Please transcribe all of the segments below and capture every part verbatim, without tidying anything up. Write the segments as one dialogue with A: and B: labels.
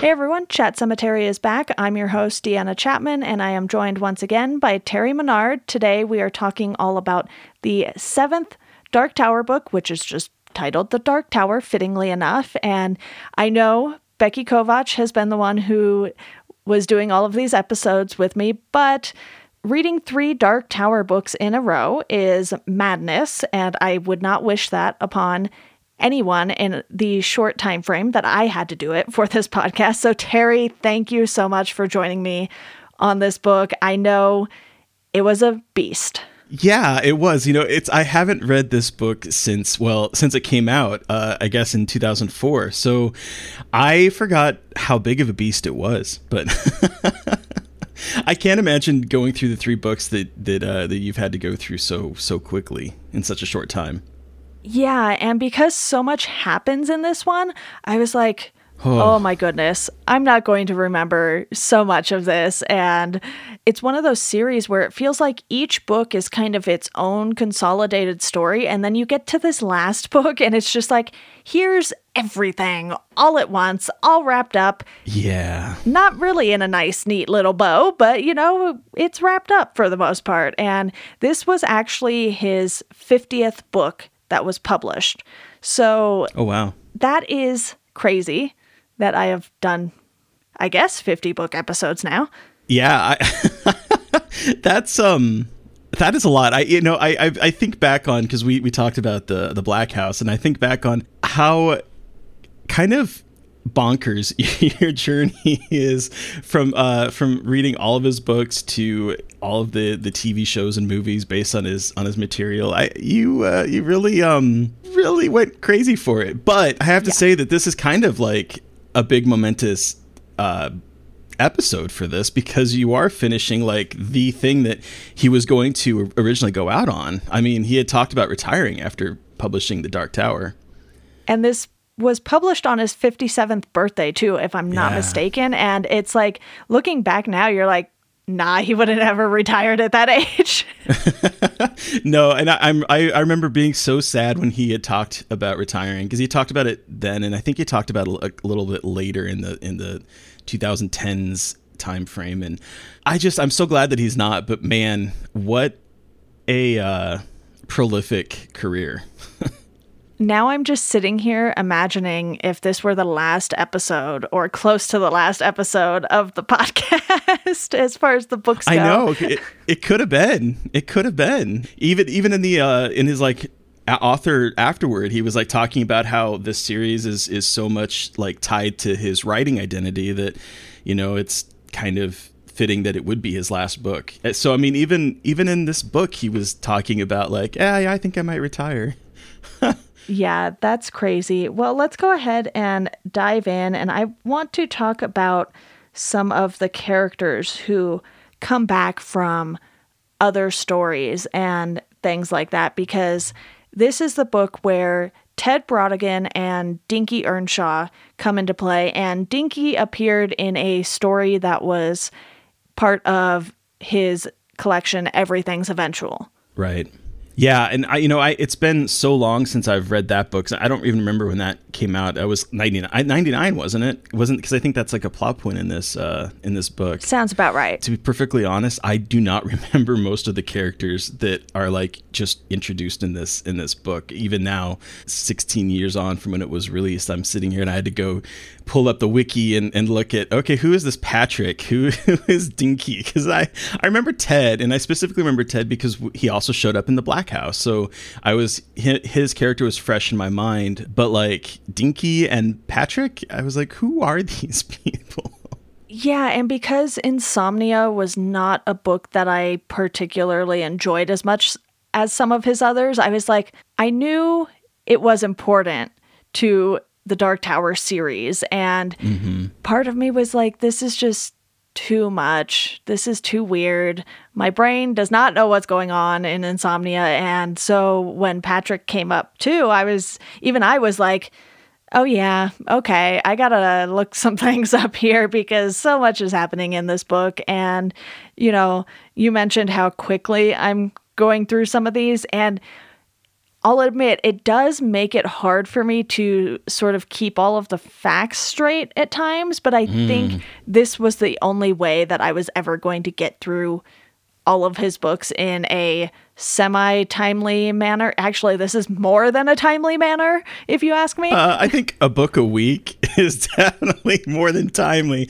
A: Hey everyone, Chat Cemetery is back. I'm your host, Deanna Chapman, and I am joined once again by Terry Menard. Today we are talking all about the seventh Dark Tower book, which is just titled The Dark Tower, fittingly enough. And I know Becky Kovach has been the one who was doing all of these episodes with me, but reading three Dark Tower books in a row is madness, and I would not wish that upon anyone in the short time frame that I had to do it for this podcast. So Terry, thank you so much for joining me on this book. I know it was a beast.
B: Yeah, it was. You know, it's I haven't read this book since, well, since it came out, uh, I guess in two thousand four. So I forgot how big of a beast it was, but I can't imagine going through the three books that that uh, that you've had to go through so so quickly in such a short time.
A: Yeah, and because so much happens in this one, I was like, oh my goodness, I'm not going to remember so much of this. And it's one of those series where it feels like each book is kind of its own consolidated story. And then you get to this last book and it's just like, here's everything all at once, all wrapped up.
B: Yeah.
A: Not really in a nice, neat little bow, but you know, it's wrapped up for the most part. And this was actually his fiftieth book that was published. So
B: oh wow,
A: that is crazy that I have done, I guess, fifty book episodes now.
B: Yeah, I, that's um, that is a lot. I you know I I, I think back on, because we we talked about the the Black House, and I think back on how kind of bonkers your journey is from uh from reading all of his books to all of the the T V shows and movies based on his on his material. I you uh you really um really went crazy for it. But I have to yeah. say that this is kind of like a big momentous uh episode for this, because you are finishing like the thing that he was going to originally go out on. I mean, he had talked about retiring after publishing The Dark Tower.
A: And this was published on his fifty-seventh birthday too, if I'm not yeah. mistaken. And it's like, looking back now, you're like, nah, he would have never retired at that age.
B: No, and I, I'm I, I remember being so sad when he had talked about retiring, because he talked about it then, and I think he talked about it a, a little bit later in the in the twenty tens time frame. And I just I'm so glad that he's not. But man, what a uh, prolific career.
A: Now I'm just sitting here imagining if this were the last episode or close to the last episode of the podcast as far as the books go.
B: I know. It, it could have been. It could have been. Even even in the uh, in his like author afterward, he was like talking about how this series is is so much like tied to his writing identity that, you know, it's kind of fitting that it would be his last book. So I mean, even even in this book, he was talking about like, yeah, I think I might retire.
A: Yeah, that's crazy. Well, let's go ahead and dive in. And I want to talk about some of the characters who come back from other stories and things like that, because this is the book where Ted Brautigan and Dinky Earnshaw come into play. And Dinky appeared in a story that was part of his collection, Everything's Eventual.
B: Right. Yeah, and I, you know, I it's been so long since I've read that book. I don't even remember when that came out. I was ninety-nine, ninety-nine, wasn't it? It wasn't, because I think that's like a plot point in this uh, in this book.
A: Sounds about right.
B: To be perfectly honest, I do not remember most of the characters that are like just introduced in this in this book. Even now, sixteen years on from when it was released, I'm sitting here and I had to go pull up the wiki and, and look at, okay, who is this Patrick? Who, who is Dinky? Because I, I remember Ted, and I specifically remember Ted because he also showed up in the Black House. So I was, his character was fresh in my mind, but like Dinky and Patrick, I was like, who are these people?
A: Yeah, and because Insomnia was not a book that I particularly enjoyed as much as some of his others, I was like, I knew it was important to the Dark Tower series, and mm-hmm. part of me was like, this is just too much. This is too weird. My brain does not know what's going on in Insomnia. And so when Patrick came up too, I was, even I was like, oh yeah, okay, I gotta look some things up here because so much is happening in this book. And, you know, you mentioned how quickly I'm going through some of these, and I'll admit, it does make it hard for me to sort of keep all of the facts straight at times, but I mm. think this was the only way that I was ever going to get through all of his books in a semi-timely manner. Actually, this is more than a timely manner, if you ask me.
B: Uh, I think a book a week is definitely more than timely.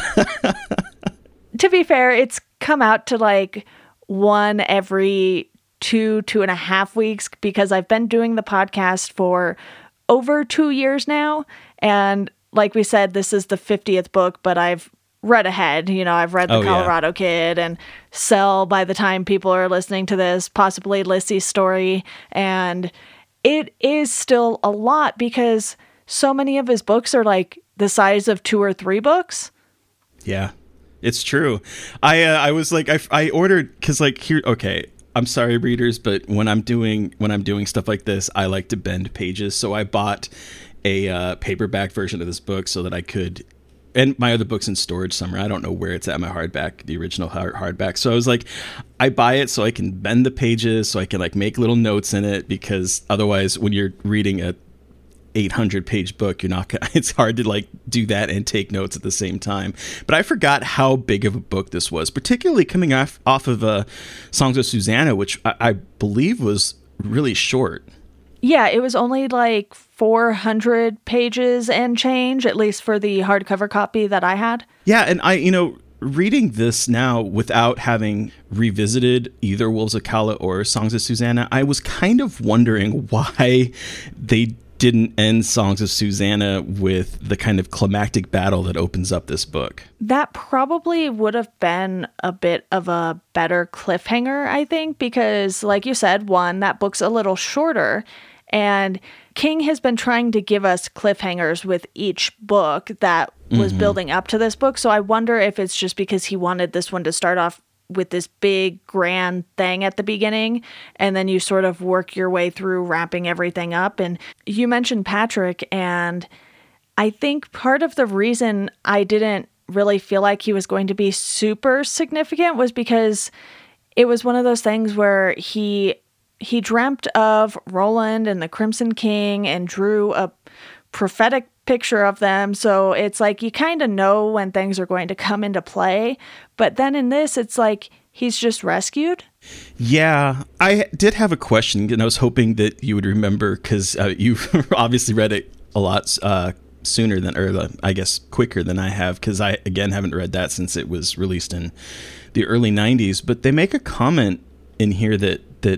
A: To be fair, it's come out to like one every two, two and a half weeks because I've been doing the podcast for over two years now. And like we said, this is the fiftieth book, but I've read ahead. You know, I've read The oh, Colorado yeah. Kid and Cell by the time people are listening to this, possibly Lissy's story. And it is still a lot because so many of his books are like the size of two or three books.
B: Yeah, it's true. I uh, I was like, I, I ordered, because like here, okay, I'm sorry, readers, but when I'm doing when I'm doing stuff like this, I like to bend pages. So I bought a uh, paperback version of this book so that I could, and my other book's in storage somewhere. I don't know where it's at, my hardback, the original hard, hardback. So I was like, I buy it so I can bend the pages, so I can like make little notes in it, because otherwise, when you're reading a eight hundred page book, you're not gonna, it's hard to like do that and take notes at the same time. But I forgot how big of a book this was, particularly coming off off of uh, Songs of Susanna, which I, I believe was really short.
A: Yeah, it was only like four hundred pages and change, at least for the hardcover copy that I had.
B: Yeah, and I, you know, reading this now without having revisited either Wolves of Calla or Songs of Susanna, I was kind of wondering why they didn't end Songs of Susanna with the kind of climactic battle that opens up this book.
A: That probably would have been a bit of a better cliffhanger, I think, because like you said, one, that book's a little shorter, and King has been trying to give us cliffhangers with each book that was mm-hmm. building up to this book. So I wonder if it's just because he wanted this one to start off with this big grand thing at the beginning, and then you sort of work your way through wrapping everything up. And you mentioned Patrick, and I think part of the reason I didn't really feel like he was going to be super significant was because it was one of those things where he he dreamt of Roland and the Crimson King and drew a prophetic picture of them. So it's like you kind of know when things are going to come into play. But then in this, it's like he's just rescued.
B: Yeah, I did have a question, and I was hoping that you would remember, because uh, you've obviously read it a lot uh, sooner than, or uh, I guess quicker than I have, because I, again, haven't read that since it was released in the early nineties. But they make a comment in here that, that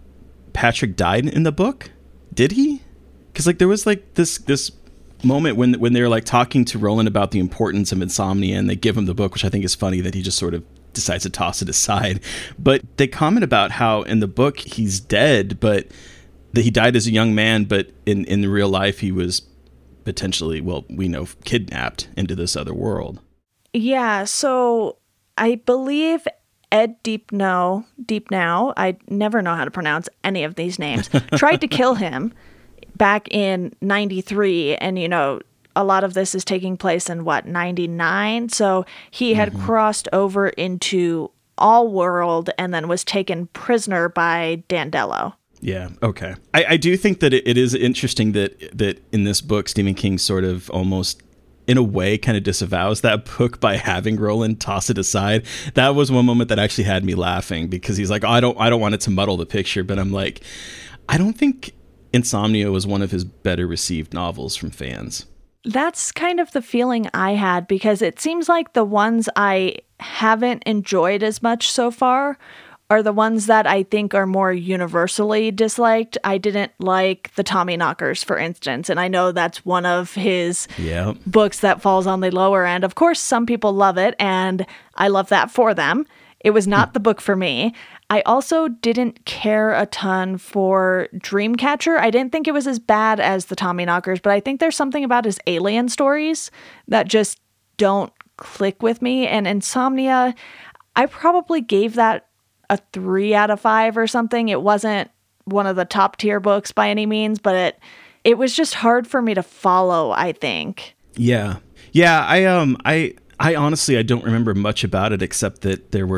B: Patrick died in the book. Did he? Because like there was like this this moment when when they're like talking to Roland about the importance of insomnia, and they give him the book, which I think is funny that he just sort of decides to toss it aside. But they comment about how in the book he's dead, but that he died as a young man, but in in real life he was potentially, well, we know, kidnapped into this other world.
A: Yeah, so I believe Ed Deepnow, Deepnow, I never know how to pronounce any of these names, tried to kill him back in ninety-three, and you know, a lot of this is taking place in what, ninety-nine? So he had mm-hmm. crossed over into All World and then was taken prisoner by Dandello.
B: Yeah, okay. I, I do think that it, it is interesting that that in this book, Stephen King sort of almost, in a way, kind of disavows that book by having Roland toss it aside. That was one moment that actually had me laughing, because he's like, oh, I don't I don't want it to muddle the picture, but I'm like, I don't think Insomnia was one of his better received novels from fans.
A: That's kind of the feeling I had, because it seems like the ones I haven't enjoyed as much so far are the ones that I think are more universally disliked. I didn't like The Tommyknockers, for instance, and I know that's one of his yep. books that falls on the lower end. Of course, some people love it, and I love that for them. It was not the book for me. I also didn't care a ton for Dreamcatcher. I didn't think it was as bad as The Tommyknockers, but I think there's something about his alien stories that just don't click with me. And Insomnia, I probably gave that a three out of five or something. It wasn't one of the top tier books by any means, but it it was just hard for me to follow, I think.
B: Yeah. Yeah, I um I I honestly I don't remember much about it, except that there were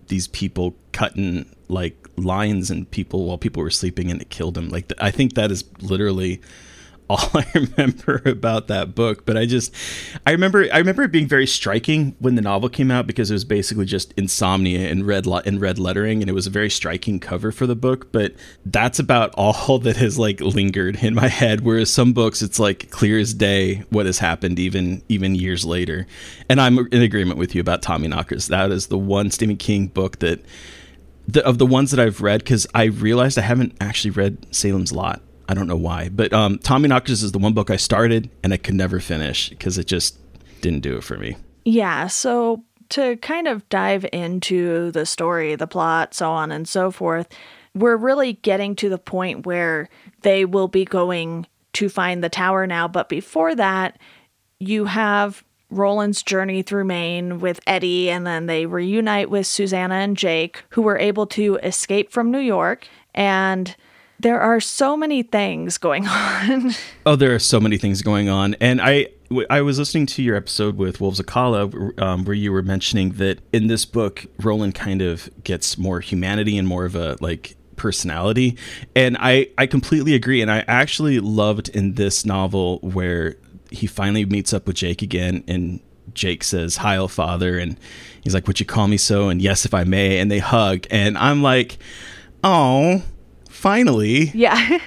B: these people cutting like lines and people while people were sleeping, and it killed him. Like, I think that is literally all I remember about that book. But I just, I remember, I remember it being very striking when the novel came out, because it was basically just insomnia in red in red lettering, and it was a very striking cover for the book. But that's about all that has like lingered in my head. Whereas some books, it's like clear as day what has happened, even even years later. And I'm in agreement with you about Tommyknockers. That is the one Stephen King book that, the, of the ones that I've read, because I realized I haven't actually read Salem's Lot. I don't know why, but um, Tommyknockers is the one book I started and I could never finish because it just didn't do it for me.
A: Yeah, so to kind of dive into the story, the plot, so on and so forth, we're really getting to the point where they will be going to find the tower now. But before that, you have Roland's journey through Maine with Eddie, and then they reunite with Susanna and Jake, who were able to escape from New York. And there are so many things going on.
B: Oh, there are so many things going on. And I, I was listening to your episode with Wolves of Kala, um, where you were mentioning that in this book, Roland kind of gets more humanity and more of a like personality. And I, I completely agree. And I actually loved in this novel where he finally meets up with Jake again, and Jake says, "Heil, Father." And he's like, "Would you call me so?" And "Yes, if I may." And they hug. And I'm like, oh, finally.
A: Yeah.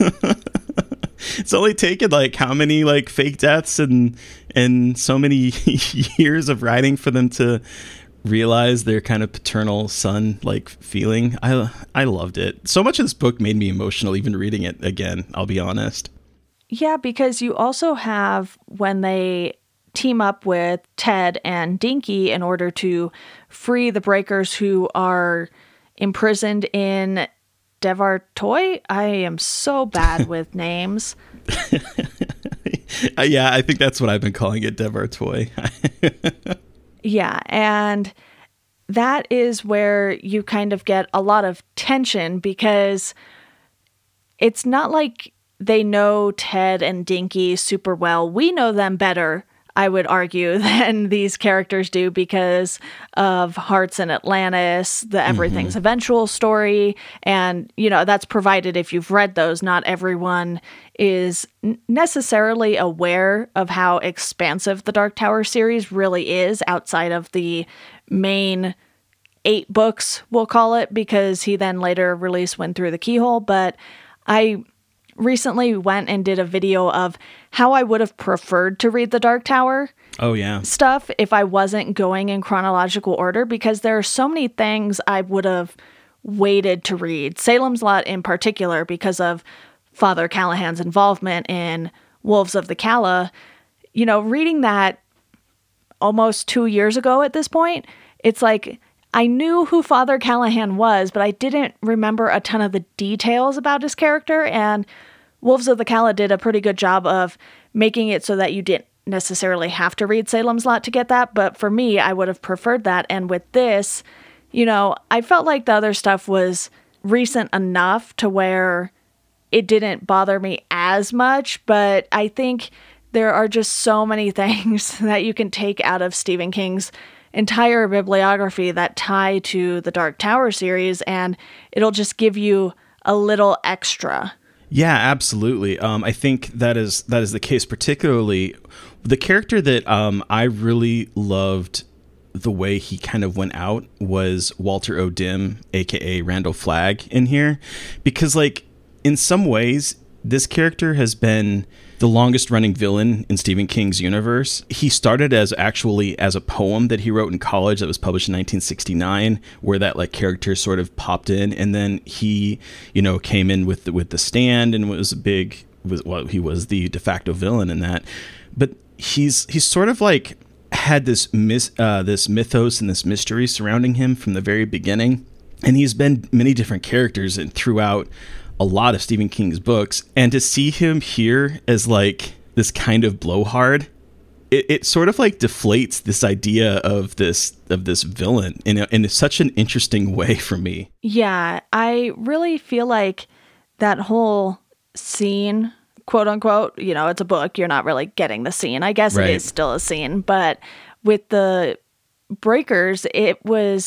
B: It's only taken like how many like fake deaths and and so many years of writing for them to realize their kind of paternal son like feeling. I I loved it. So much of this book made me emotional even reading it again, I'll be honest.
A: Yeah, because you also have when they team up with Ted and Dinky in order to free the breakers who are imprisoned in Devartoy. I am so bad with names.
B: Yeah, I think that's what I've been calling it, Devartoy.
A: Yeah, and that is where you kind of get a lot of tension, because it's not like they know Ted and Dinky super well. We know them better, I would argue, than these characters do because of Hearts in Atlantis, the Everything's mm-hmm. Eventual story. And, you know, that's provided if you've read those. Not everyone is necessarily aware of how expansive the Dark Tower series really is outside of the main eight books, we'll call it, because he then later released Wind Through the Keyhole. But I recently went and did a video of how I would have preferred to read the Dark Tower
B: oh yeah
A: stuff if I wasn't going in chronological order, because there are so many things I would have waited to read. Salem's Lot in particular, because of Father Callahan's involvement in Wolves of the Calla. You know, reading that almost two years ago at this point, it's like I knew who Father Callahan was, but I didn't remember a ton of the details about his character, and Wolves of the Calla did a pretty good job of making it so that you didn't necessarily have to read Salem's Lot to get that, but for me, I would have preferred that. And with this, you know, I felt like the other stuff was recent enough to where it didn't bother me as much, but I think there are just so many things that you can take out of Stephen King's entire bibliography that tie to the Dark Tower series, and it'll just give you a little extra.
B: Yeah, absolutely. Um, I think that is that is the case, particularly the character that um, I really loved the way he kind of went out was Walter O'Dim, aka Randall Flagg, in here, because like in some ways this character has been the longest running villain in Stephen King's universe. He started as actually as a poem that he wrote in college that was published in nineteen sixty-nine, where that like character sort of popped in, and then he, you know, came in with the, with The Stand and was a big was well he was the de facto villain in that. But he's he's sort of like had this mis, uh, this mythos and this mystery surrounding him from the very beginning, and he's been many different characters and throughout a lot of Stephen King's books, and to see him here as like this kind of blowhard, it, it sort of like deflates this idea of this of this villain in a, in such an interesting way for me.
A: Yeah, I really feel like that whole scene, quote unquote, you know, it's a book, you're not really getting the scene. I guess right. It is still a scene, but with the breakers, it was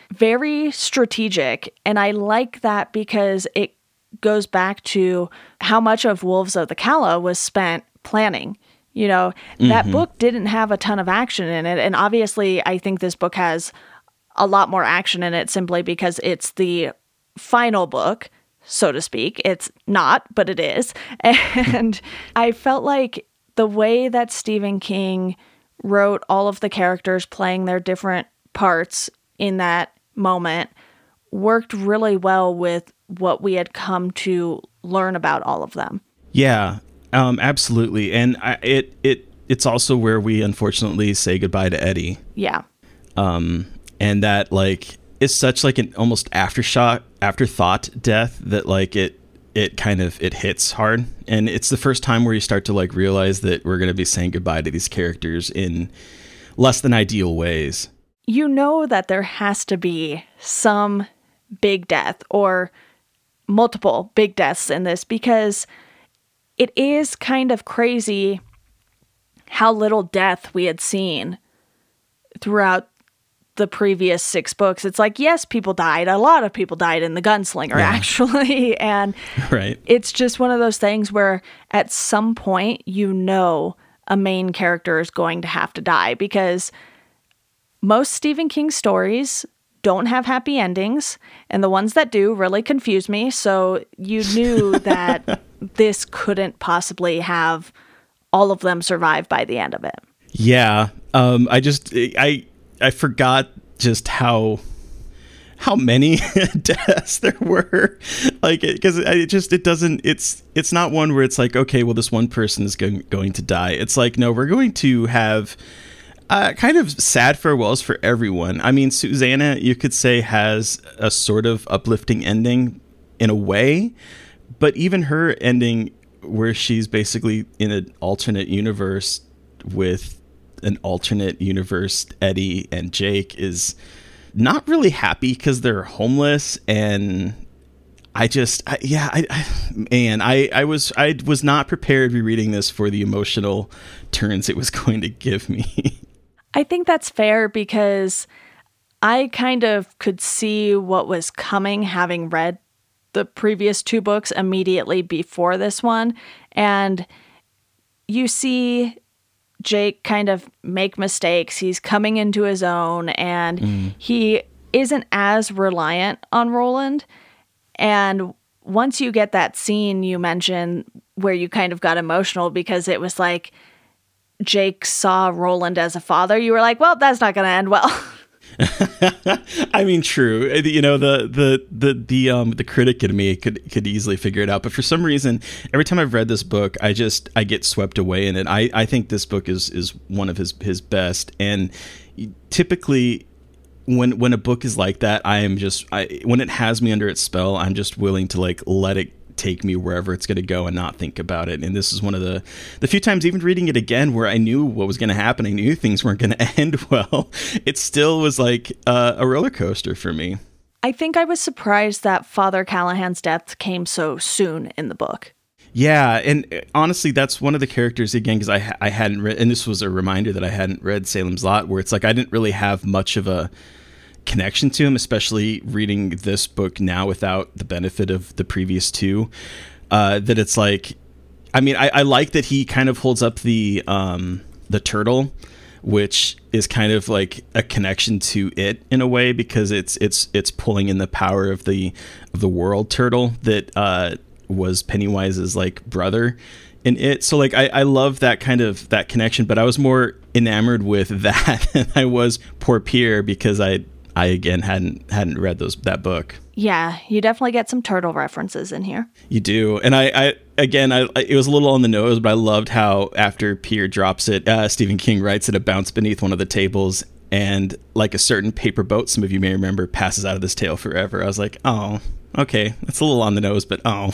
A: very strategic. And I like that because it goes back to how much of Wolves of the Calla was spent planning. You know, that mm-hmm. book didn't have a ton of action in it. And obviously, I think this book has a lot more action in it simply because it's the final book, so to speak. It's not, but it is. And I felt like the way that Stephen King wrote all of the characters playing their different parts in that moment worked really well with what we had come to learn about all of them.
B: Yeah, um, absolutely. And I, it it it's also where we unfortunately say goodbye to Eddie.
A: Yeah.
B: Um, and that like is such like an almost aftershock, afterthought death that like it it kind of it hits hard. And it's the first time where you start to like realize that we're going to be saying goodbye to these characters in less than ideal ways.
A: You know that there has to be some big death or multiple big deaths in this because it is kind of crazy how little death we had seen throughout the previous six books. It's like, yes, people died. A lot of people died in The Gunslinger, yeah. actually. And
B: right.
A: It's just one of those things where at some point, you know, a main character is going to have to die because most Stephen King stories don't have happy endings, and the ones that do really confuse me. So you knew that this couldn't possibly have all of them survive by the end of it.
B: Yeah. Um, I just, I, I forgot just how, how many deaths there were. Like, because it, it just, it doesn't, it's, it's not one where it's like, okay, well, this one person is going, going to die. It's like, no, we're going to have Uh, kind of sad farewells for everyone. I mean, Susanna, you could say, has a sort of uplifting ending in a way, but even her ending where she's basically in an alternate universe with an alternate universe Eddie and Jake is not really happy because they're homeless. And I just, I, yeah, I, I, man, I, I was, I was not prepared to be reading this for the emotional turns it was going to give me.
A: I think that's fair because I kind of could see what was coming having read the previous two books immediately before this one. And you see Jake kind of make mistakes. He's coming into his own and mm. he isn't as reliant on Roland. And once you get that scene you mentioned where you kind of got emotional because it was like, Jake saw Roland as a father, you were like, well, that's not going to end well.
B: I mean, true. You know, the the the the um the critic in me could could easily figure it out, but for some reason, every time I've read this book, I just I get swept away in it. I, I think this book is is one of his his best, and typically when when a book is like that, I am just I when it has me under its spell, I'm just willing to like let it take me wherever it's going to go and not think about it. And this is one of the the few times even reading it again where I knew what was going to happen. I knew things weren't going to end well. It still was like uh, a roller coaster for me.
A: I think I was surprised that Father Callahan's death came so soon in the book.
B: Yeah, and honestly, that's one of the characters, again, because I, I hadn't read, and this was a reminder that I hadn't read Salem's Lot, where it's like I didn't really have much of a connection to him, especially reading this book now without the benefit of the previous two, uh, that it's like, I mean, I, I like that he kind of holds up the um, the turtle, which is kind of like a connection to it in a way, because it's it's it's pulling in the power of the of the world turtle that uh, was Pennywise's like brother in it. So like I, I love that kind of that connection, but I was more enamored with that than I was Poor Pierre because I I again hadn't hadn't read those that book.
A: Yeah, you definitely get some turtle references in here.
B: You do, and I, I again, I, it was a little on the nose, but I loved how after Pierre drops it, uh, Stephen King writes it a bounce beneath one of the tables, and like a certain paper boat, some of you may remember, passes out of this tale forever. I was like, oh, okay, that's a little on the nose, but oh.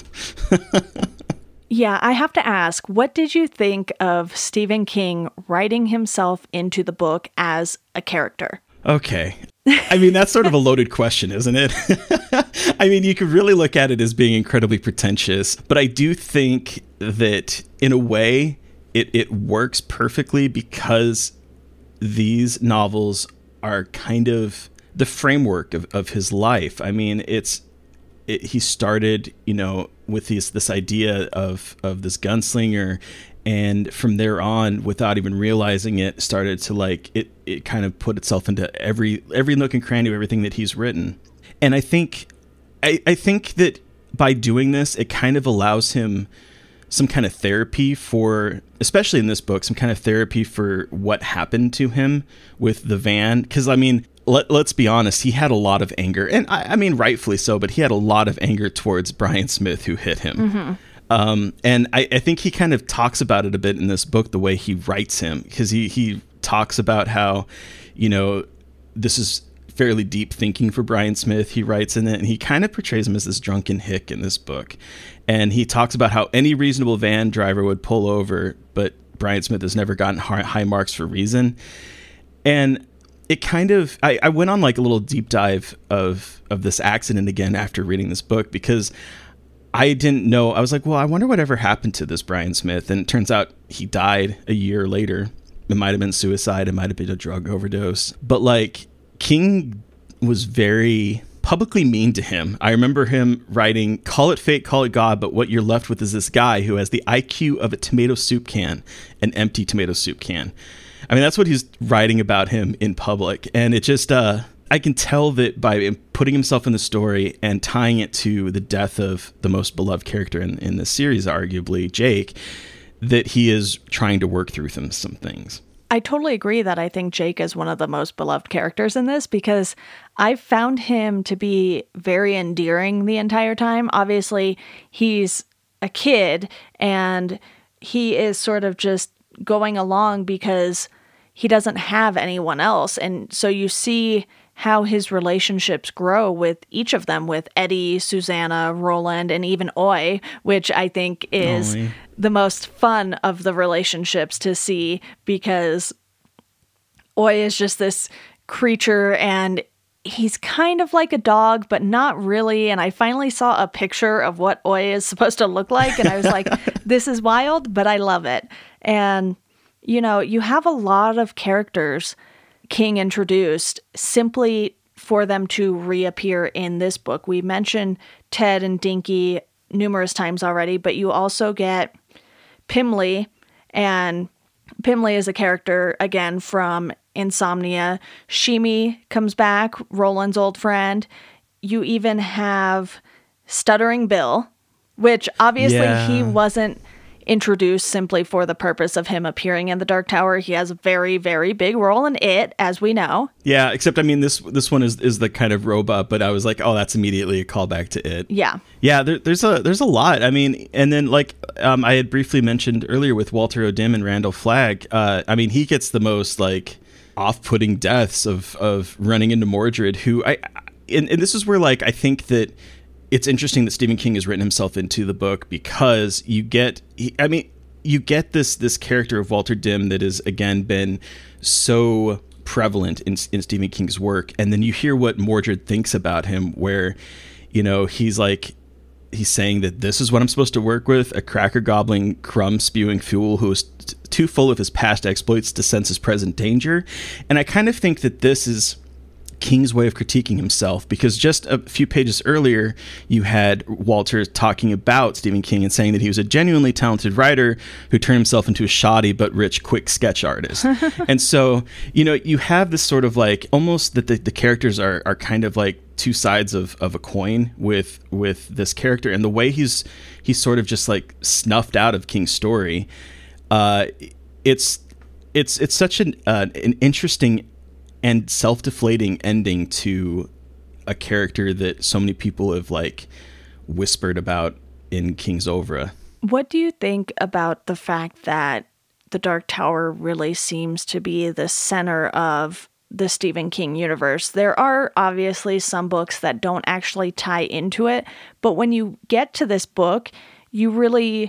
A: Yeah, I have to ask, what did you think of Stephen King writing himself into the book as a character?
B: Okay. I mean, that's sort of a loaded question, isn't it? I mean, you could really look at it as being incredibly pretentious, but I do think that in a way it, it works perfectly because these novels are kind of the framework of, of his life. I mean, it's it, he started, you know, with this this idea of of this gunslinger, and from there on, without even realizing it, started to like it it kind of put itself into every every nook and cranny of everything that he's written. And I think I, I think that by doing this, it kind of allows him some kind of therapy for, especially in this book, some kind of therapy for what happened to him with the van. Because, I mean, let, let's be honest, he had a lot of anger. And, I, I mean, rightfully so, but he had a lot of anger towards Brian Smith, who hit him. Mm-hmm. Um, and I, I think he kind of talks about it a bit in this book, the way he writes him. Because he, he talks about how, you know, this is fairly deep thinking for Brian Smith. He writes in it, and he kind of portrays him as this drunken hick in this book. And he talks about how any reasonable van driver would pull over, but Brian Smith has never gotten high marks for reason. And it kind of, I, I went on like a little deep dive of, of this accident again after reading this book, because I didn't know. I was like, well, I wonder whatever happened to this Brian Smith. And it turns out he died a year later. It might have been suicide. It might have been a drug overdose. But like, King was very publicly mean to him. I remember him writing, "Call it fate, call it God, but what you're left with is this guy who has the I Q of a tomato soup can, an empty tomato soup can." I mean, that's what he's writing about him in public. And it just, uh, I can tell that by putting himself in the story and tying it to the death of the most beloved character in, in the series, arguably, Jake, that he is trying to work through them, some things.
A: I totally agree that I think Jake is one of the most beloved characters in this, because I've found him to be very endearing the entire time. Obviously, he's a kid and he is sort of just going along because he doesn't have anyone else. And so you see how his relationships grow with each of them, with Eddie, Susanna, Roland, and even Oy, which I think is Oy. the most fun of the relationships to see, because Oy is just this creature and he's kind of like a dog, but not really. And I finally saw a picture of what Oy is supposed to look like, and I was like, this is wild, but I love it. And, you know, you have a lot of characters King introduced simply for them to reappear in this book. We mentioned Ted and Dinky numerous times already, but you also get Pimley, and Pimley is a character, again, from Insomnia. Shimi comes back, Roland's old friend. You even have Stuttering Bill, which obviously yeah. he wasn't introduced simply for the purpose of him appearing in the Dark Tower. He has a very, very big role in it, as we know.
B: Yeah, except, I mean, this this one is, is the kind of robot, but I was like, oh, that's immediately a callback to it.
A: Yeah.
B: Yeah, there, there's a there's a lot. I mean, and then, like, um, I had briefly mentioned earlier with Walter O'Dim and Randall Flagg, uh, I mean, he gets the most, like, off-putting deaths of, of running into Mordred, who, I, and, and this is where, like, I think that it's interesting that Stephen King has written himself into the book, because you get, I mean, you get this this character of Walter Dim that has, again, been so prevalent in, in Stephen King's work. And then you hear what Mordred thinks about him, where, you know, he's like, he's saying that this is what I'm supposed to work with, a cracker gobbling, crumb spewing fool who is t- too full of his past exploits to sense his present danger. And I kind of think that this is King's way of critiquing himself, because just a few pages earlier you had Walter talking about Stephen King and saying that he was a genuinely talented writer who turned himself into a shoddy but rich quick sketch artist. And so, you know, you have this sort of like almost that the, the characters are are kind of like two sides of, of a coin with with this character, and the way he's he's sort of just like snuffed out of King's story. Uh, it's it's it's such an uh, an interesting and self-deflating ending to a character that so many people have like whispered about in King's oeuvre.
A: What do you think about the fact that the Dark Tower really seems to be the center of the Stephen King universe? There are obviously some books that don't actually tie into it, but when you get to this book, you really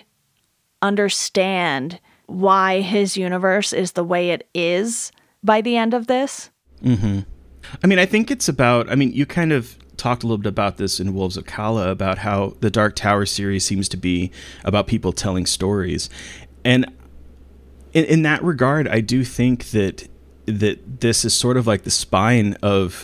A: understand why his universe is the way it is by the end of this.
B: Mm-hmm. I mean, I think it's about, I mean, you kind of talked a little bit about this in Wolves of Kala, about how the Dark Tower series seems to be about people telling stories. And in, in that regard, I do think that that this is sort of like the spine of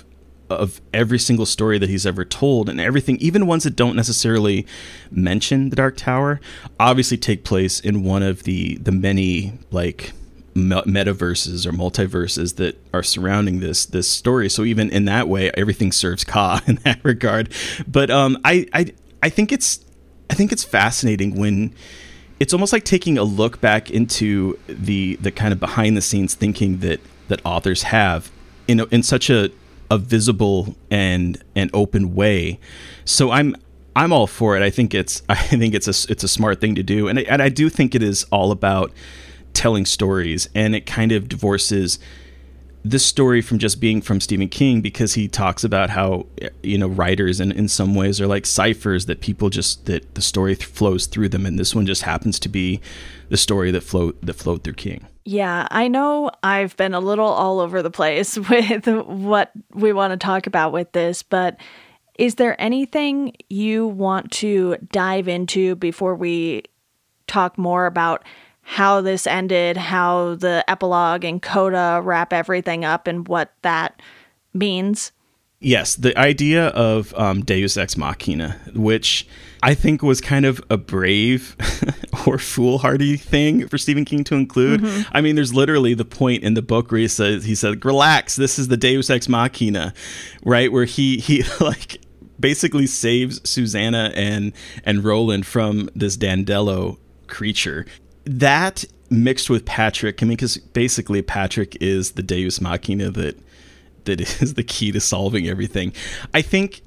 B: of every single story that he's ever told, and everything, even ones that don't necessarily mention the Dark Tower, obviously take place in one of the the many like metaverses or multiverses that are surrounding this this story. So even in that way, everything serves Ka in that regard. But um, I, I I think it's I think it's fascinating when it's almost like taking a look back into the the kind of behind the scenes thinking that that authors have in a, in such a a visible and an open way. So I'm I'm all for it. I think it's I think it's a it's a smart thing to do, and I, and I do think it is all about telling stories, and it kind of divorces this story from just being from Stephen King, because he talks about how, you know, writers in, in some ways are like ciphers that people just, that the story th- flows through them. And this one just happens to be the story that flowed, that flowed through King.
A: Yeah, I know I've been a little all over the place with what we want to talk about with this, but is there anything you want to dive into before we talk more about how this ended, how the epilogue and coda wrap everything up, and what that means?
B: Yes, the idea of um, Deus Ex Machina, which I think was kind of a brave or foolhardy thing for Stephen King to include. Mm-hmm. I mean, there's literally the point in the book where he says, he said, relax, this is the Deus Ex Machina, right? Where he, he like basically saves Susanna and, and Roland from this Dandello creature. That mixed with Patrick, I mean, because basically Patrick is the Deus Machina that that is the key to solving everything. I think,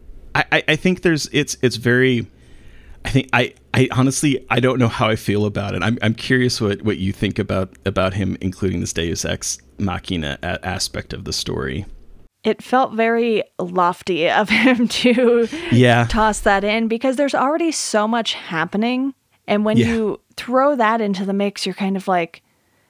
B: I, I think there's, it's it's very, I think I, I honestly I don't know how I feel about it. I'm I'm curious what, what you think about about him including this Deus Ex Machina a- aspect of the story.
A: It felt very lofty of him to
B: yeah.
A: toss that in, because there's already so much happening. And when yeah. you throw that into the mix, you're kind of like,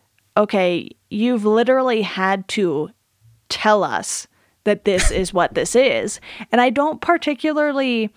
A: okay, you've literally had to tell us that this is what this is. And I don't particularly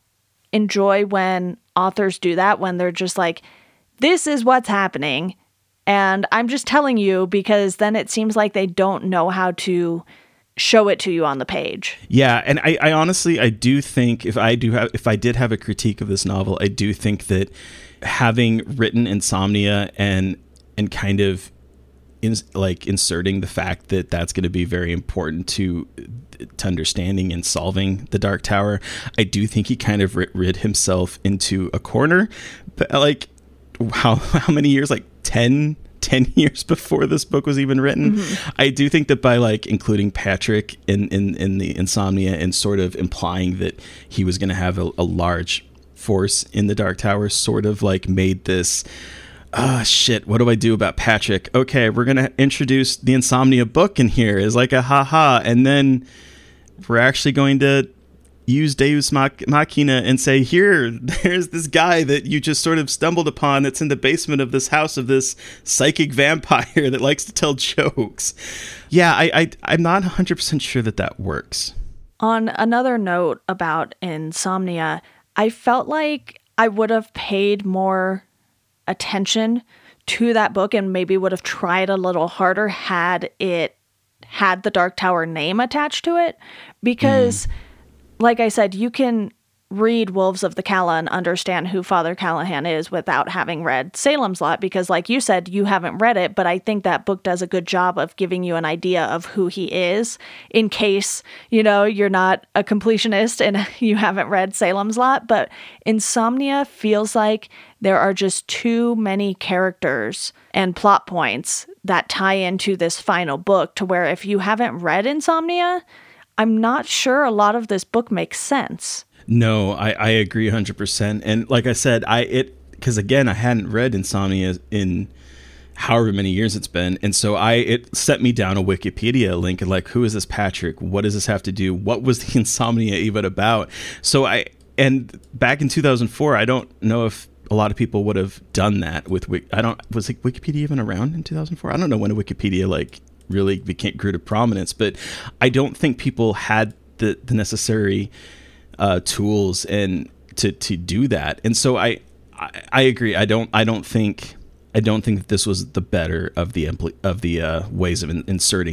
A: enjoy when authors do that, when they're just like, this is what's happening, and I'm just telling you, because then it seems like they don't know how to show it to you on the page.
B: Yeah, and I, I honestly, I do think if I do have, if I did have a critique of this novel, I do think that having written Insomnia and and kind of in, like inserting the fact that that's going to be very important to to understanding and solving the Dark Tower, I do think he kind of rid, rid himself into a corner. But like, how how many years? Like ten ten years before this book was even written. Mm-hmm. I do think that by like including Patrick in in, in the Insomnia and sort of implying that he was going to have a, a large force in the Dark Tower, sort of like made this, ah, oh, shit, what do I do about Patrick? Okay, we're going to introduce the Insomnia book in here as like a haha, and then we're actually going to use Deus Machina and say, here, there's this guy that you just sort of stumbled upon that's in the basement of this house of this psychic vampire that likes to tell jokes. Yeah, I, I, I'm not one hundred percent sure that that works.
A: On another note about Insomnia, I felt like I would have paid more attention to that book and maybe would have tried a little harder had it had the Dark Tower name attached to it, because mm. like I said, you can read Wolves of the Calla and understand who Father Callahan is without having read Salem's Lot, because like you said, you haven't read it, but I think that book does a good job of giving you an idea of who he is in case, you know, you're not a completionist and you haven't read Salem's Lot. But Insomnia feels like there are just too many characters and plot points that tie into this final book to where if you haven't read Insomnia, I'm not sure a lot of this book makes sense.
B: No, I, I agree one hundred percent. And like I said, I it because again, I hadn't read Insomnia in however many years it's been. And so I it sent me down a Wikipedia link and like, who is this Patrick? What does this have to do? What was the Insomnia even about? So I and back in two thousand four, I don't know if a lot of people would have done that with I don't was like Wikipedia even around in two thousand four? I don't know when a Wikipedia like really became grew to prominence, but I don't think people had the, the necessary uh, tools and to, to do that. And so I, I, I agree. I don't, I don't think, I don't think that this was the better of the, of the uh, ways of in, inserting that,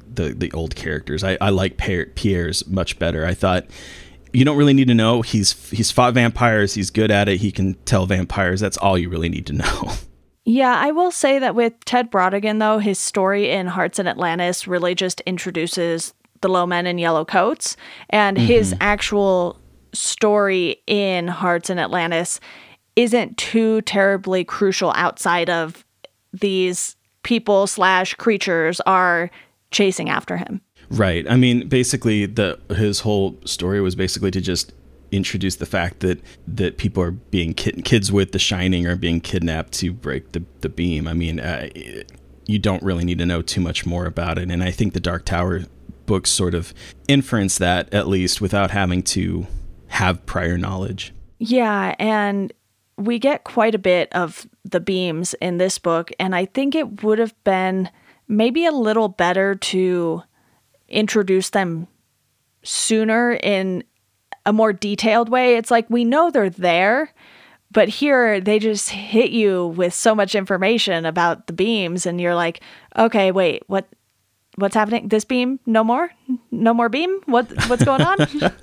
B: the the old characters. I, I like Pierre's much better. I thought you don't really need to know. He's he's fought vampires. He's good at it. He can tell vampires. That's all you really need to know.
A: Yeah, I will say that with Ted Brautigan, though, his story in Hearts in Atlantis really just introduces the low men in yellow coats, and mm-hmm. his actual story in Hearts in Atlantis isn't too terribly crucial outside of these people slash creatures are chasing after him.
B: Right. I mean, basically, the his whole story was basically to just introduce the fact that that people are being kid, kids with the Shining are being kidnapped to break the, the beam. I mean, uh, you don't really need to know too much more about it. And I think the Dark Tower books sort of inference that, at least, without having to have prior knowledge.
A: Yeah, and we get quite a bit of the beams in this book, and I think it would have been maybe a little better to introduce them sooner in a more detailed way. It's like, we know they're there, but here they just hit you with so much information about the beams, and you're like, okay, wait, what what's happening? This beam? No more? No more beam? What what's going on?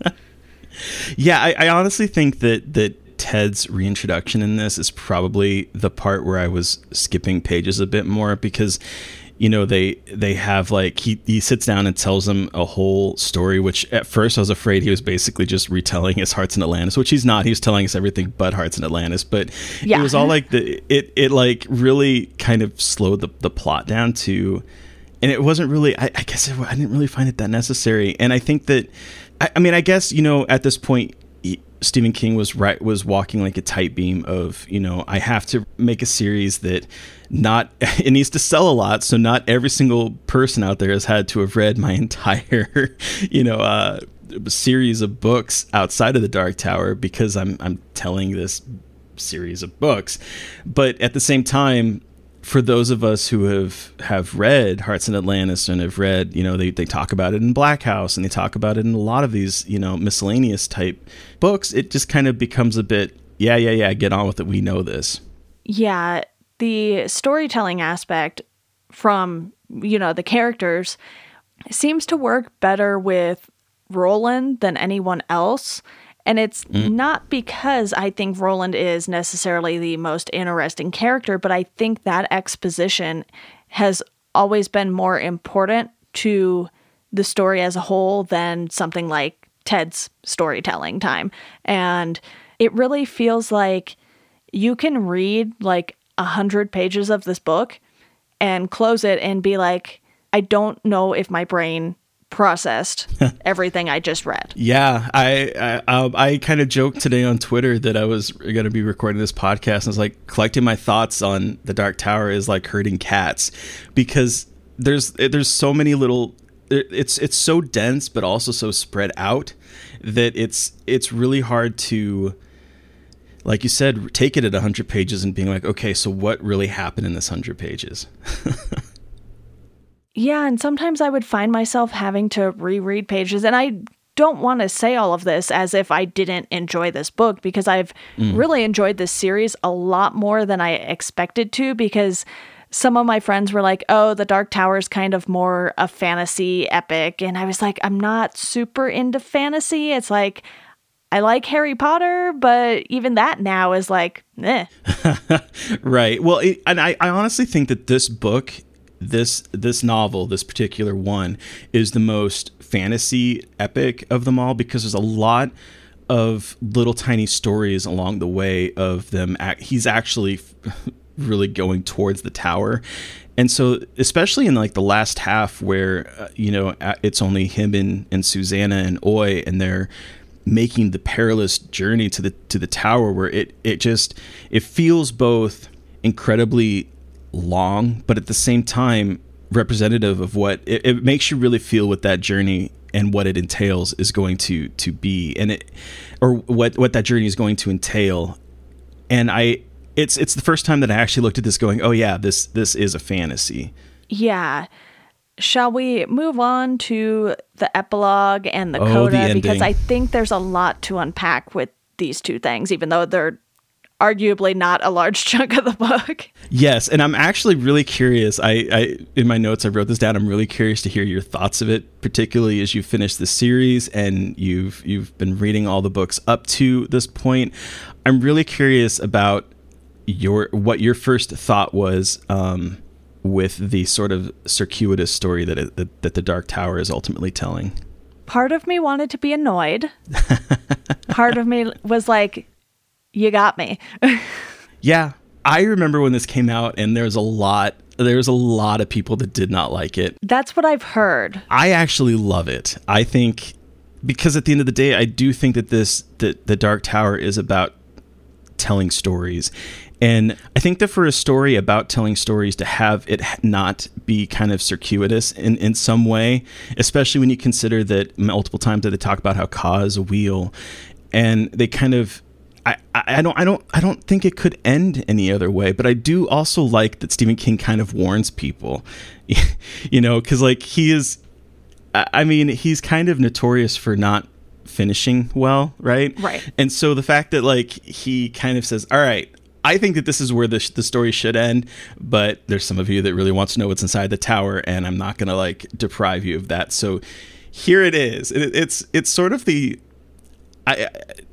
B: Yeah, I, I honestly think that that Ted's reintroduction in this is probably the part where I was skipping pages a bit more, because you know, they they have like, he, he sits down and tells them a whole story, which at first I was afraid he was basically just retelling his Hearts in Atlantis, which he's not. He was telling us everything but Hearts in Atlantis. But yeah. It was all like, the it it like really kind of slowed the, the plot down to, and it wasn't really, I, I guess it, I didn't really find it that necessary. And I think that, I, I mean, I guess, you know, at this point, he, Stephen King was right was walking like a tight beam of, you know, I have to make a series that not it needs to sell a lot, so not every single person out there has had to have read my entire, you know, uh, series of books outside of the Dark Tower, because I'm I'm telling this series of books. But at the same time, for those of us who have, have read Hearts in Atlantis and have read, you know, they, they talk about it in Black House and they talk about it in a lot of these, you know, miscellaneous type books, it just kind of becomes a bit, yeah, yeah, yeah, get on with it. We know this.
A: Yeah. The storytelling aspect from, you know, the characters seems to work better with Roland than anyone else. And it's mm. not because I think Roland is necessarily the most interesting character, but I think that exposition has always been more important to the story as a whole than something like Ted's storytelling time. And it really feels like you can read like a hundred pages of this book and close it and be like, I don't know if my brain processed everything I just read.
B: Yeah, I I, I kind of joked today on Twitter that I was going to be recording this podcast, and I was like, collecting my thoughts on the Dark Tower is like herding cats, because there's there's so many little, it's it's so dense but also so spread out that it's it's really hard to, like you said, take it at one hundred pages and being like, okay, so what really happened in this one hundred pages?
A: Yeah, and sometimes I would find myself having to reread pages, and I don't want to say all of this as if I didn't enjoy this book, because I've mm. really enjoyed this series a lot more than I expected to, because some of my friends were like, oh, the Dark Tower is kind of more a fantasy epic, and I was like, I'm not super into fantasy. It's like, I like Harry Potter, but even that now is like, eh.
B: Right. Well, it, and I, I honestly think that this book, this this novel, this particular one, is the most fantasy epic of them all, because there's a lot of little tiny stories along the way of them. Act, he's actually really going towards the tower. And so, especially in like the last half where, uh, you know, it's only him and, and Susanna and Oy, and they're making the perilous journey to the to the tower, where it it just it feels both incredibly long, but at the same time representative of what it, it makes you really feel what that journey and what it entails is going to to be, and it or what what that journey is going to entail. And I it's it's the first time that I actually looked at this going, oh yeah, this this is a fantasy.
A: Yeah. Shall we move on to the epilogue and the
B: oh,
A: coda?
B: The ending.
A: Because I think there's a lot to unpack with these two things, even though they're arguably not a large chunk of the book.
B: Yes, and I'm actually really curious. I, I in my notes I wrote this down. I'm really curious to hear your thoughts of it, particularly as you finish the series and you've you've been reading all the books up to this point. I'm really curious about your what your first thought was um, with the sort of circuitous story that, it, that that the Dark Tower is ultimately telling.
A: Part of me wanted to be annoyed. Part of me was like, you got me.
B: Yeah. I remember when this came out and there was a lot, there was a lot of people that did not like it.
A: That's what I've heard.
B: I actually love it. I think, because at the end of the day, I do think that this, that the Dark Tower is about telling stories. And I think that for a story about telling stories to have it not be kind of circuitous in, in some way, especially when you consider that multiple times that they talk about how Ka is a wheel, and they kind of, I, I don't I don't I don't think it could end any other way, but I do also like that Stephen King kind of warns people, you know, because like he is, I mean, he's kind of notorious for not finishing well, right?
A: Right.
B: And so the fact that like he kind of says, all right, I think that this is where the, the story should end, but there's some of you that really wants to know what's inside the tower, and I'm not going to like deprive you of that. So here it is. It, it's it's sort of the, I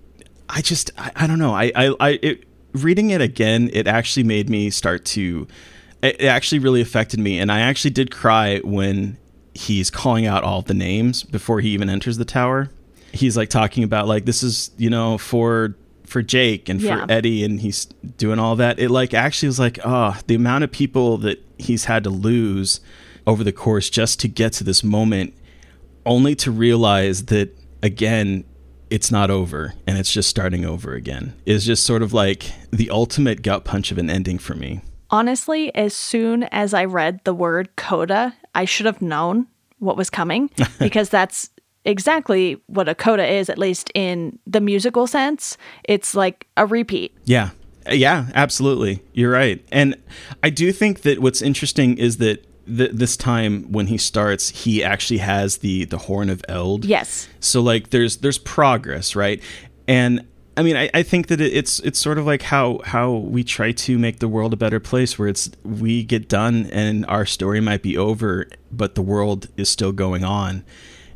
B: I just I, I don't know. I I, I it, reading it again, it actually made me start to. It actually really affected me, and I actually did cry when he's calling out all the names before he even enters the tower. He's like talking about like, this is, you know, for for Jake and for
A: yeah.
B: Eddie, and he's doing all that. It like actually was like, oh, the amount of people that he's had to lose over the course just to get to this moment, only to realize that again, it's not over and it's just starting over again, is just sort of like the ultimate gut punch of an ending for me.
A: Honestly, as soon as I read the word coda, I should have known what was coming, because that's exactly what a coda is, at least in the musical sense. It's like a repeat.
B: Yeah. Yeah, absolutely. You're right. And I do think that what's interesting is that th- this time when he starts, he actually has the, the Horn of Eld.
A: Yes.
B: So like there's there's progress, right? And I mean, I, I think that it's it's sort of like how how we try to make the world a better place, where it's we get done and our story might be over, but the world is still going on.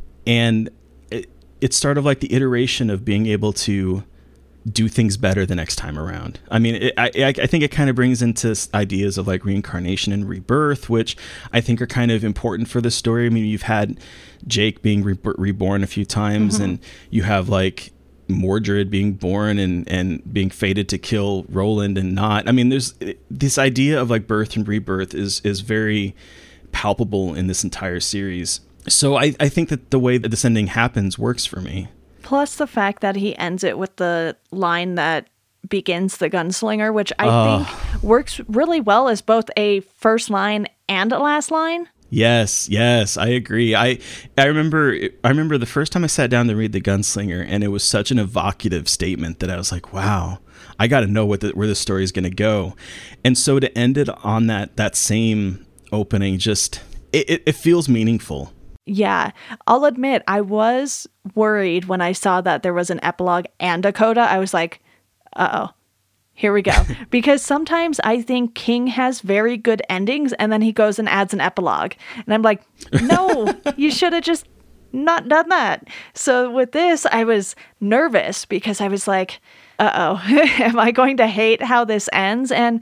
B: And it, it's sort of like the iteration of being able to do things better the next time around. I mean, it, I, I think it kind of brings into ideas of like reincarnation and rebirth, which I think are kind of important for this story. I mean, you've had Jake being re- reborn a few times, mm-hmm. and you have like Mordred being born and, and being fated to kill Roland and not. I mean, there's this idea of like birth and rebirth is is very palpable in this entire series. So I, I think that the way that this ending happens works for me.
A: Plus the fact that he ends it with the line that begins the gunslinger, which I
B: uh,
A: think works really well as both a first line and a last line.
B: Yes, yes, I agree. I I remember I remember the first time I sat down to read The Gunslinger, and it was such an evocative statement that I was like, wow, I got to know what the, where this story is going to go. And so to end it on that that same opening, just it, it, it feels meaningful.
A: Yeah, I'll admit I was worried when I saw that there was an epilogue and a coda. I was like, uh-oh, here we go. Because sometimes I think King has very good endings and then he goes and adds an epilogue. And I'm like, no, you should have just not done that. So with this, I was nervous because I was like, uh-oh, am I going to hate how this ends? And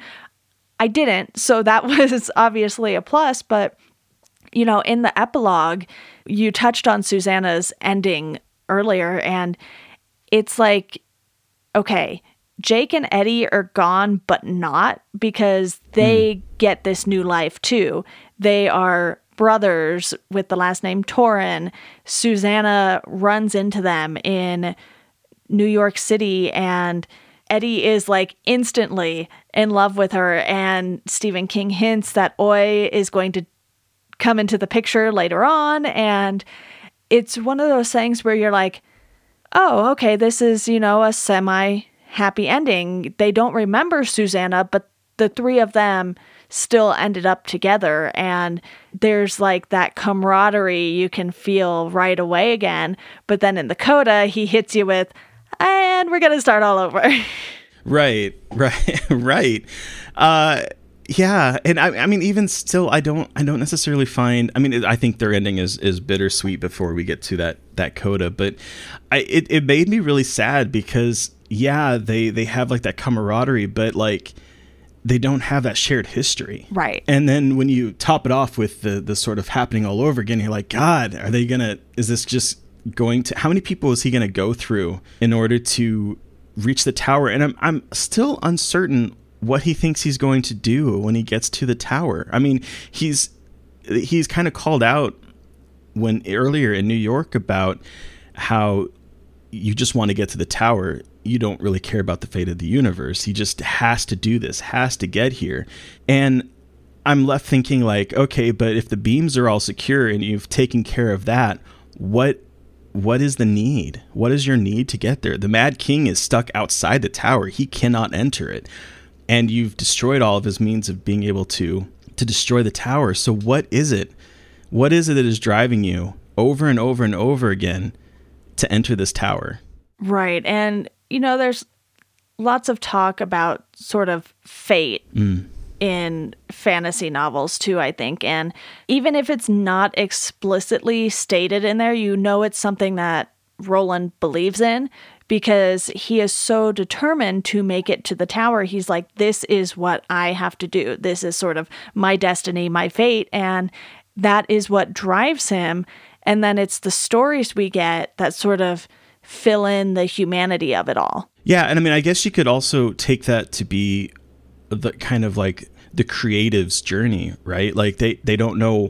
A: I didn't. So that was obviously a plus, but you know, in the epilogue, you touched on Susanna's ending earlier, and it's like, okay, Jake and Eddie are gone, but not, because they mm. get this new life too. They are brothers with the last name Torin. Susanna runs into them in New York City, and Eddie is like instantly in love with her, and Stephen King hints that Oy is going to come into the picture later on, and it's one of those things where you're like, oh, okay, this is, you know, a semi-happy ending. They don't remember Susanna, but the three of them still ended up together, and there's like that camaraderie you can feel right away again. But then in the coda, he hits you with, and we're gonna start all over.
B: Right, right, right. Uh, yeah, and I, I mean, even still, I don't, I don't necessarily find. I mean, I think their ending is is bittersweet before we get to that that coda, but I it, it made me really sad because yeah, they they have like that camaraderie, but like they don't have that shared history,
A: right?
B: And then when you top it off with the the sort of happening all over again, you're like, God, are they gonna? Is this just going to? How many people is he gonna go through in order to reach the tower? And I'm I'm still uncertain what he thinks he's going to do when he gets to the tower. I mean, he's he's kind of called out when earlier in New York about how you just want to get to the tower. You don't really care about the fate of the universe. He just has to do this, has to get here. And I'm left thinking like, okay, but if the beams are all secure and you've taken care of that, what what is the need? What is your need to get there? The Mad King is stuck outside the tower. He cannot enter it. And you've destroyed all of his means of being able to to destroy the tower. So what is it? What is it that is driving you over and over and over again to enter this tower?
A: Right. And, you know, there's lots of talk about sort of fate mm. in fantasy novels too, I think. And even if it's not explicitly stated in there, you know it's something that Roland believes in, because he is so determined to make it to the tower. He's like, this is what I have to do. This is sort of my destiny, my fate. And that is what drives him. And then it's the stories we get that sort of fill in the humanity of it all.
B: Yeah. And I mean, I guess you could also take that to be the kind of like the creative's journey, right? Like they, they don't know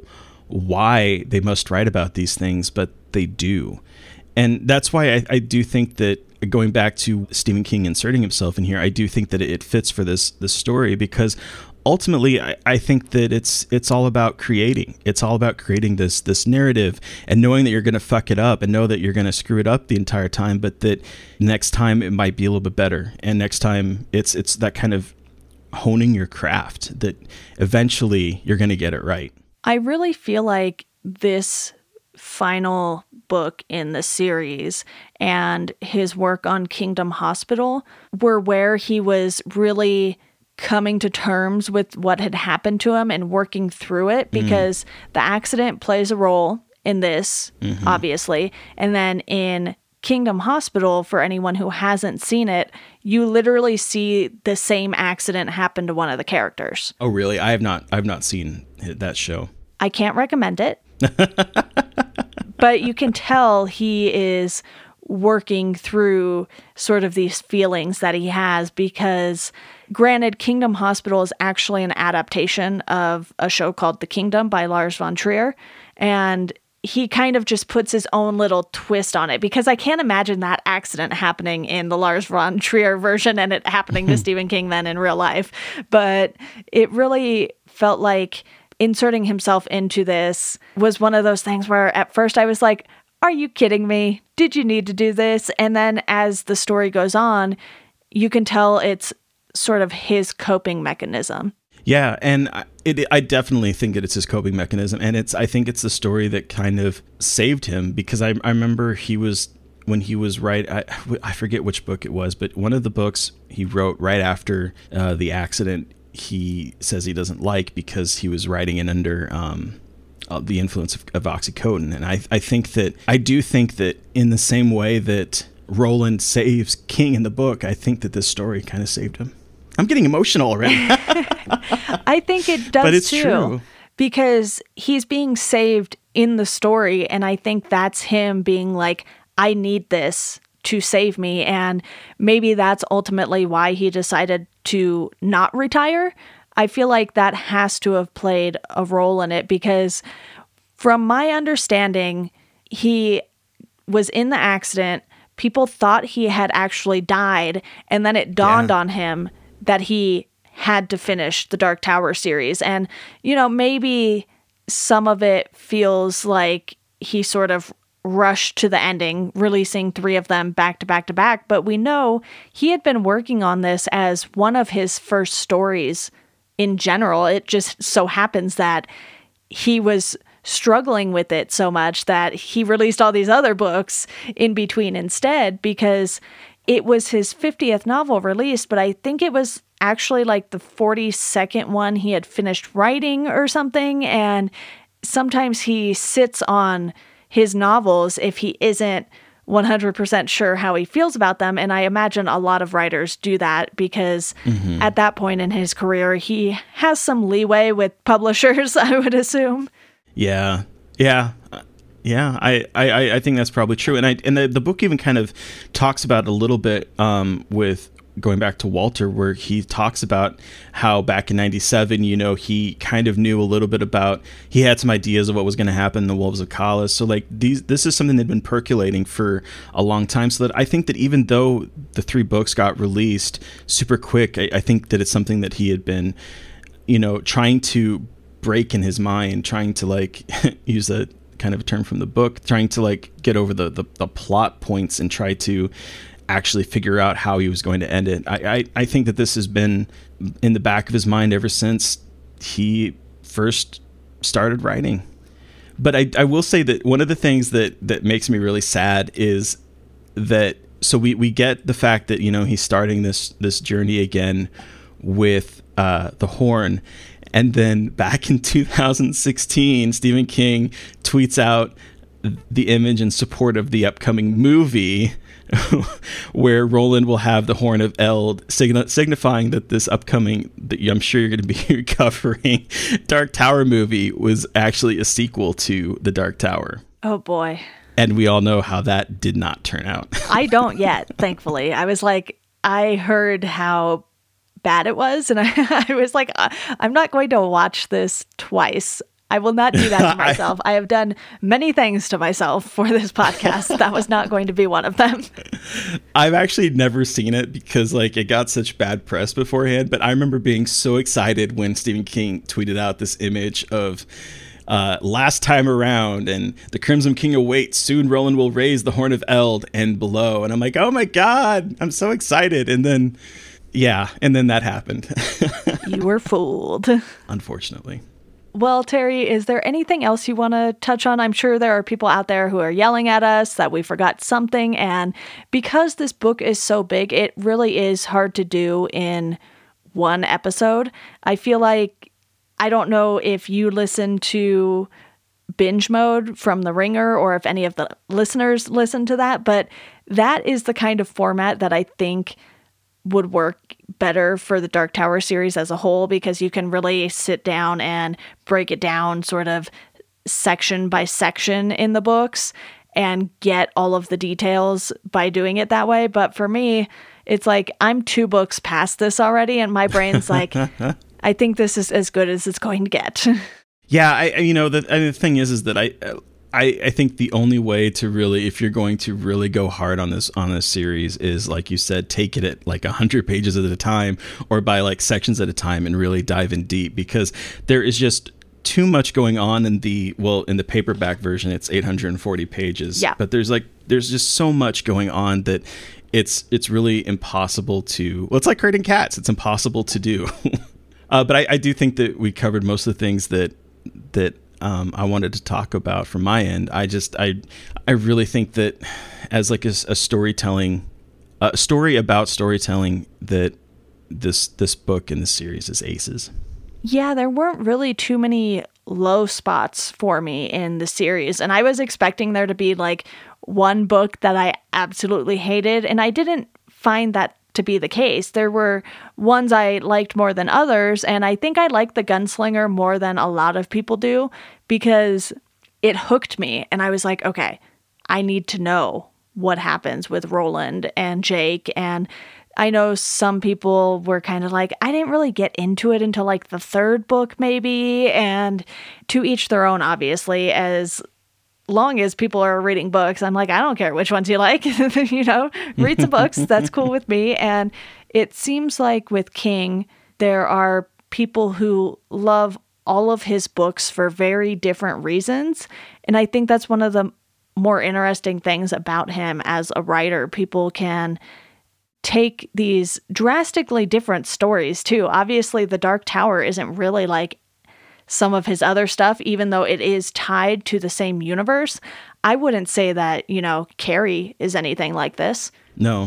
B: why they must write about these things, but they do. And that's why I, I do think that, going back to Stephen King inserting himself in here, I do think that it fits for this this story, because ultimately I, I think that it's it's all about creating. It's all about creating this this narrative and knowing that you're going to fuck it up and know that you're going to screw it up the entire time, but that next time it might be a little bit better. And next time it's it's that kind of honing your craft that eventually you're going to get it right.
A: I really feel like this final book in the series and his work on Kingdom Hospital were where he was really coming to terms with what had happened to him and working through it, because mm. the accident plays a role in this, mm-hmm. obviously. And then in Kingdom Hospital, for anyone who hasn't seen it, you literally see the same accident happen to one of the characters.
B: Oh, really? I have not I've not seen that show.
A: I can't recommend it. But you can tell he is working through sort of these feelings that he has, because granted, Kingdom Hospital is actually an adaptation of a show called The Kingdom by Lars von Trier. And he kind of just puts his own little twist on it, because I can't imagine that accident happening in the Lars von Trier version and it happening to Stephen King then in real life. But it really felt like inserting himself into this was one of those things where at first I was like, are you kidding me? Did you need to do this? And then as the story goes on, you can tell it's sort of his coping mechanism.
B: Yeah, and it, I definitely think that it's his coping mechanism. And it's I think it's the story that kind of saved him, because I, I remember he was, when he was right, I, I forget which book it was, but one of the books he wrote right after uh, the accident, he says he doesn't like because he was writing it under um, uh, the influence of, of oxycodone. And I, I think that, I do think that in the same way that Roland saves King in the book, I think that this story kind of saved him. I'm getting emotional already.
A: I think it does,
B: but it's
A: too,
B: true.
A: Because he's being saved in the story. And I think that's him being like, I need this to save me. And maybe that's ultimately why he decided to not retire. I feel like that has to have played a role in it, because from my understanding, he was in the accident. People thought he had actually died. And then it dawned yeah. on him that he had to finish the Dark Tower series. And, you know, maybe some of it feels like he sort of rushed to the ending, releasing three of them back to back to back. But we know he had been working on this as one of his first stories in general. It just so happens that he was struggling with it so much that he released all these other books in between instead, because it was his fiftieth novel released, but I think it was actually like the forty-second one he had finished writing or something. And sometimes he sits on his novels if he isn't one hundred percent sure how he feels about them. And I imagine a lot of writers do that because mm-hmm. at that point in his career, he has some leeway with publishers, I would assume.
B: Yeah. Yeah. Yeah, I, I, I think that's probably true. And I and the, the book even kind of talks about it a little bit um, with going back to Walter, where he talks about how back in ninety-seven, you know, he kind of knew a little bit about, he had some ideas of what was going to happen in the Wolves of Kalas. So like these, this is something that had been percolating for a long time. So that I think that even though the three books got released super quick, I, I think that it's something that he had been, you know, trying to break in his mind, trying to like use a kind of a term from the book, trying to like get over the, the, the plot points and try to actually figure out how he was going to end it. I, I, I think that this has been in the back of his mind ever since he first started writing. But I, I will say that one of the things that, that makes me really sad is that, so we, we get the fact that, you know, he's starting this, this journey again with uh, the Horn. And then back in two thousand sixteen, Stephen King tweets out the image in support of the upcoming movie where Roland will have the Horn of Eld, sign- signifying that this upcoming, that I'm sure you're going to be covering, Dark Tower movie was actually a sequel to The Dark Tower.
A: Oh, boy.
B: And we all know how that did not turn out.
A: I don't yet, thankfully. I was like, I heard how bad it was, and I, I was like, I'm not going to watch this twice. I will not do that to myself. I, I have done many things to myself for this podcast. That was not going to be one of them.
B: I've actually never seen it because like it got such bad press beforehand, but I remember being so excited when Stephen King tweeted out this image of uh, last time around and the Crimson King awaits. Soon Roland will raise the Horn of Eld and below. And I'm like, oh my God, I'm so excited. And then Yeah, and then that happened.
A: You were fooled.
B: Unfortunately.
A: Well, Terry, is there anything else you want to touch on? I'm sure there are people out there who are yelling at us that we forgot something. And because this book is so big, it really is hard to do in one episode. I feel like, I don't know if you listen to Binge Mode from The Ringer or if any of the listeners listen to that, but that is the kind of format that I think would work better for the Dark Tower series as a whole, because you can really sit down and break it down sort of section by section in the books and get all of the details by doing it that way. But for me, it's like I'm two books past this already, and my brain's like, I think this is as good as it's going to get.
B: Yeah, I you know the, the thing is is that I. I, I think the only way to really, if you're going to really go hard on this on this series, is like you said, take it at like one hundred pages at a time or by like sections at a time and really dive in deep, because there is just too much going on in the, well, in the paperback version, it's eight hundred forty pages.
A: Yeah.
B: But there's like, there's just so much going on that it's it's really impossible to, well, it's like herding cats. It's impossible to do. uh, but I, I do think that we covered most of the things that that Um, I wanted to talk about from my end. I just, I, I really think that as like a, a storytelling, a story about storytelling, that this, this book in the series is aces.
A: Yeah, there weren't really too many low spots for me in the series. And I was expecting there to be like one book that I absolutely hated. And I didn't find that to be the case. There were ones I liked more than others, and I think I liked The Gunslinger more than a lot of people do because it hooked me, and I was like, okay, I need to know what happens with Roland and Jake. And I know some people were kind of like, I didn't really get into it until like the third book maybe, and to each their own, obviously. As long as people are reading books, I'm like, I don't care which ones you like, you know, read some books. That's cool with me. And it seems like with King, there are people who love all of his books for very different reasons. And I think that's one of the more interesting things about him as a writer. People can take these drastically different stories too. Obviously, The Dark Tower isn't really like some of his other stuff, even though it is tied to the same universe. I wouldn't say that, you know, Carrie is anything like this.
B: No.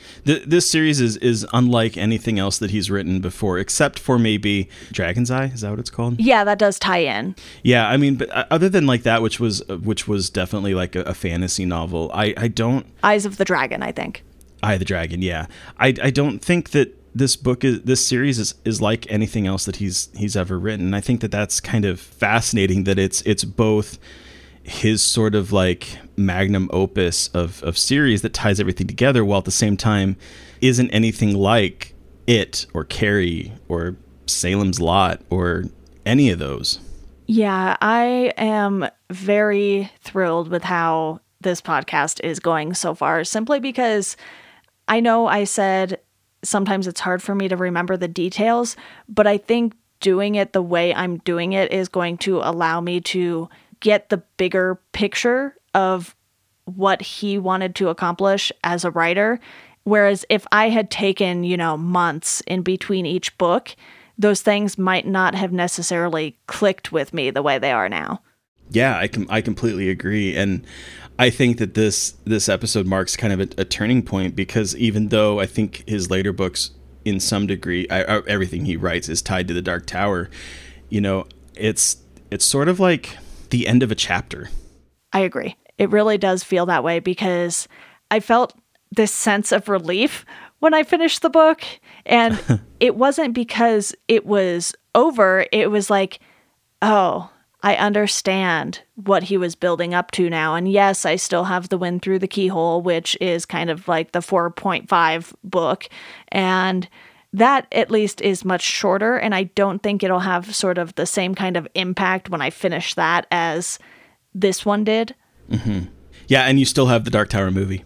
B: Th- this series is, is unlike anything else that he's written before, except for maybe Dragon's Eye. Is that what it's called?
A: Yeah, that does tie in.
B: Yeah, I mean, but other than like that, which was which was definitely like a, a fantasy novel, I, I don't...
A: Eyes of the Dragon, I think.
B: Eye of the Dragon, yeah. I, I don't think that this book is this series is, is like anything else that he's he's ever written. I think that that's kind of fascinating, that it's it's both his sort of like magnum opus of, of series that ties everything together, while at the same time isn't anything like It or Carrie or Salem's Lot or any of those.
A: Yeah, I am very thrilled with how this podcast is going so far, simply because I know I said sometimes it's hard for me to remember the details, but I think doing it the way I'm doing it is going to allow me to get the bigger picture of what he wanted to accomplish as a writer. Whereas if I had taken, you know, months in between each book, those things might not have necessarily clicked with me the way they are now.
B: Yeah, I com- I completely agree. And I think that this this episode marks kind of a, a turning point, because even though I think his later books, in some degree, I, I, everything he writes is tied to the Dark Tower, you know, it's it's sort of like the end of a chapter.
A: I agree. It really does feel that way, because I felt this sense of relief when I finished the book. And it wasn't because it was over. It was like, oh, I understand what he was building up to now. And yes, I still have The Wind Through the Keyhole, which is kind of like the four point five book. And that at least is much shorter. And I don't think it'll have sort of the same kind of impact when I finish that as this one did.
B: Mm-hmm. Yeah, and you still have the Dark Tower movie.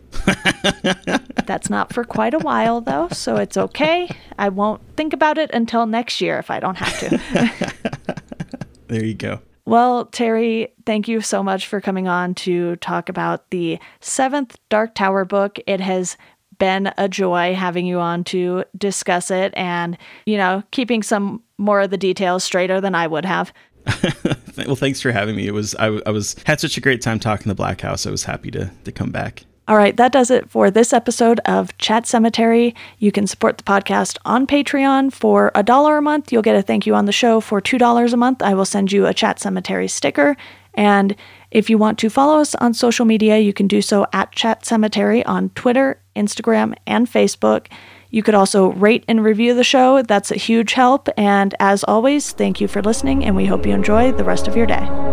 A: That's not for quite a while, though, so it's okay. I won't think about it until next year if I don't have to.
B: There you go.
A: Well, Terry, thank you so much for coming on to talk about the seventh Dark Tower book. It has been a joy having you on to discuss it and, you know, keeping some more of the details straighter than I would have.
B: Well, thanks for having me. It was I, I was had such a great time talking the Black House. I was happy to to come back.
A: All right, that does it for this episode of Chat Cemetery. You can support the podcast on Patreon for a dollar a month. You'll get a thank you on the show. For two dollars a month, I will send you a Chat Cemetery sticker. And if you want to follow us on social media, you can do so at Chat Cemetery on Twitter, Instagram, and Facebook. You could also rate and review the show. That's a huge help. And as always, thank you for listening, and we hope you enjoy the rest of your day.